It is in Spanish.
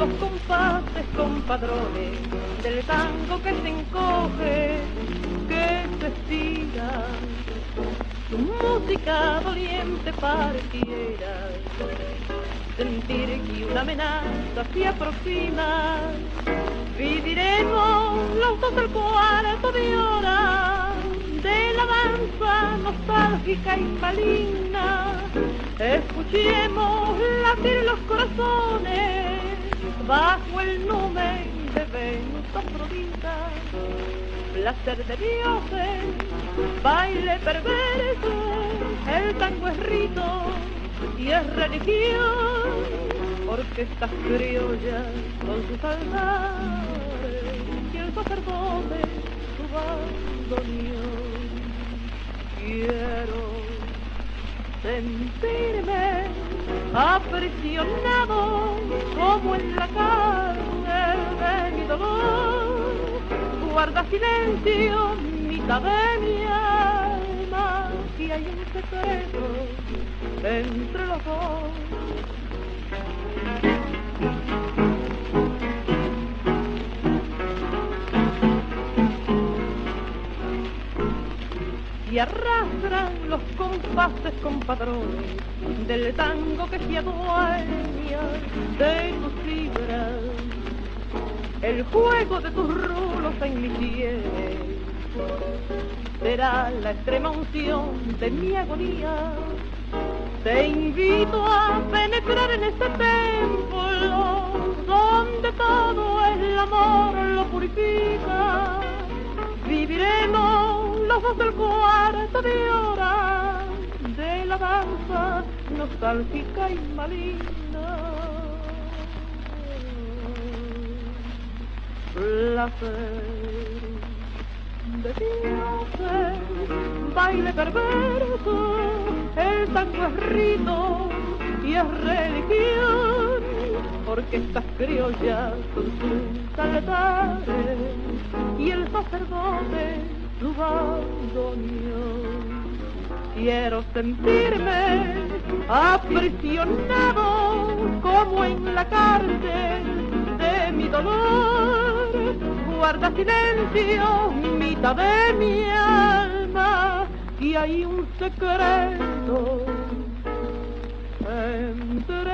los compases compadrones del tango que se encoge, que se estira. Tu música doliente pareciera sentir que una amenaza se aproxima. Viviremos los dos el cuarto de hora de la danza nostálgica y maligna. Escuchemos latir los corazones bajo el numen de Venus Afrodita. Placer de dioses, baile perverso, el tango es rito y es religión, orquestas criollas con sus altares y el sacerdote su bandoneón. Quiero sentirme aprisionado como en la carne de mi dolor. Guarda silencio, mitad de mi alma, y hay un secreto entre los dos. Y arrastran los compases compadrones del tango que se adueña de tus fibras, el juego de tus rulos en mi piel será la extrema unción de mi agonía. Te invito a penetrar en este templo donde todo el amor lo purifica. Viviremos los dos el cuarto de hora de la danza nostálgica y maligna. Placer de dioses, baile perverso, el tango es rito y es religión, orquestas criollas con sus altares y el sacerdote su bandoneón. Quiero sentirme aprisionado como en la cárcel de mi dolor. Guarda silencio, mitad de mi alma, y hay un secreto entre